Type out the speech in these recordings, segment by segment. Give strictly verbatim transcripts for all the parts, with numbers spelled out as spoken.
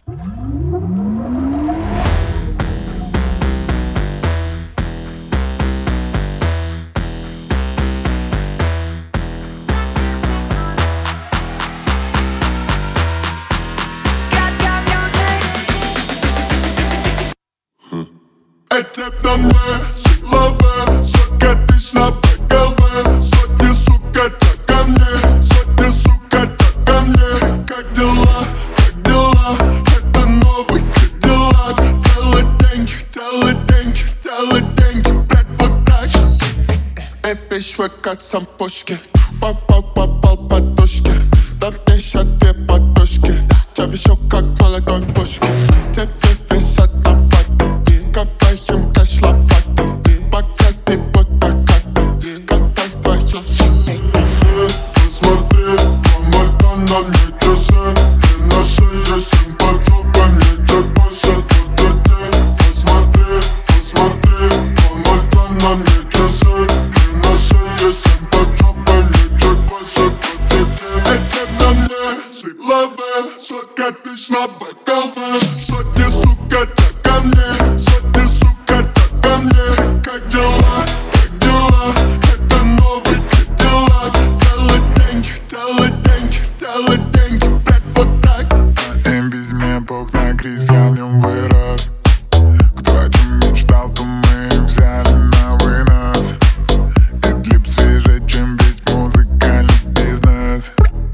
Эти на мне силовые, сотка тысяч на БГВ. Сотни, сука, так ко мне, сотни, сука, так ко мне. Как дела, как дела, это новый Кадиллак. Делай деньги, делай деньги, делай деньги, блядь, вот так. Эй, вещь как сам Пушкин, попал, попал по душке. Там пищат две подушки, чав еще как молодой Пушкин. Тебе висят на пати, копаем кэш лопатой. Пока ты под накатом, как там твою жизнь. Посмотри, помогай на мне часы. И на шее семь под жопой, мне чуть больше двадцати. Посмотри, посмотри, помогай на мне часы. И на шее семь под жопой, мне чуть больше двадцати. Эти на мне силовые, сотка тысяч на БГВ. Сотни, сука, так ко мне, сотни, сука, так ко мне. Как дела, как дела, это новый Кадиллак. Делай деньги, делай деньги, делай деньги, блядь, вот так. Им без меня бог на грязь, я в нем вырос. Кто о чем мечтал, то мы их взяли на вынос. И клип свежее, чем весь музыкальный бизнес.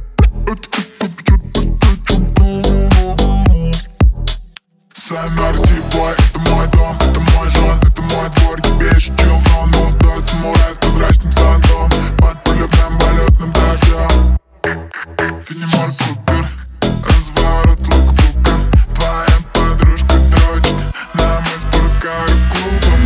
Сайнар Сибой, это мой дом, это мой жон, это мой двор. Ебейший чилфон, молодой самурай с прозрачным зонтом. Под полетным балетным дождем. Фенимор Купер, разворот лукбука. Твоя подружка дрочит нам из спорткара клуба.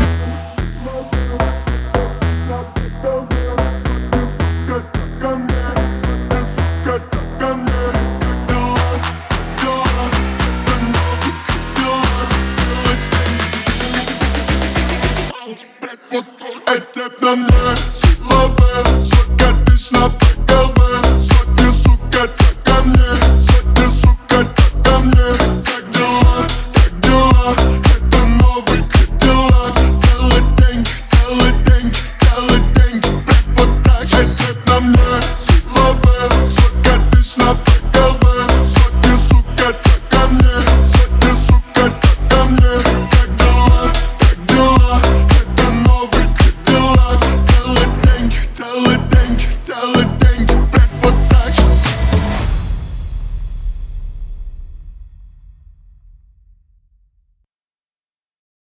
Эти на мне силовые, сотка тысяч на БГВ. Сотни, сука, так ко мне, сотни, сука, так ко мне. Как дела, как дела, это новый Кадиллак. Делай деньги, делай деньги, делай деньги, блядь, вот так. Эти на мне силовые, сотка тысяч на БГВ. Сотни, сука, так ко мне, сотни, сука, так ко мне. Как дела, как дела, это новый Кадиллак. Делай деньги, делай деньги, делай деньги, блядь, вот так.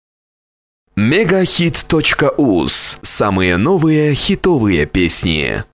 Мегахит точка уз. Самые новые хитовые песни.